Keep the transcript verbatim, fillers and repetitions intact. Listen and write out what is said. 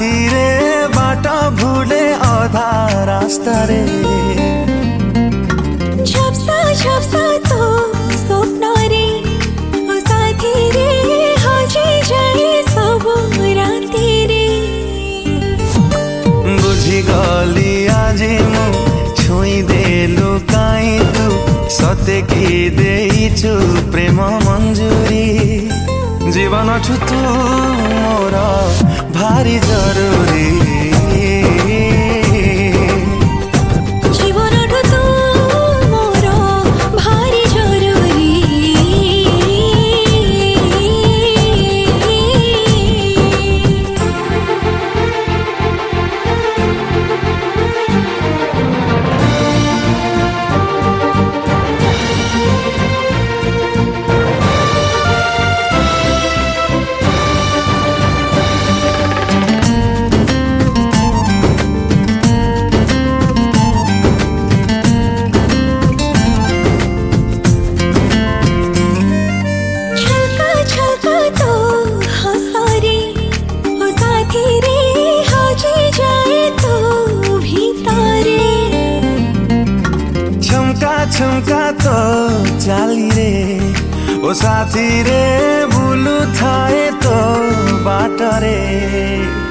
साथी रे बाटा भूले आधा रास्ता रे झपसा झपसा तो स्वप्न रे ओ साथी रे हजे जाए सब राती रे बुझी गली आज मु छुई देलु काई तू सते की देइछु प्रेम मंजूरी जीवन छु तू मोर भारी जरूरी जीवन तू मोर भारी जरूरी छुमका तो चाली रे ओ साथी रे बुलु थाए तो बाट रे।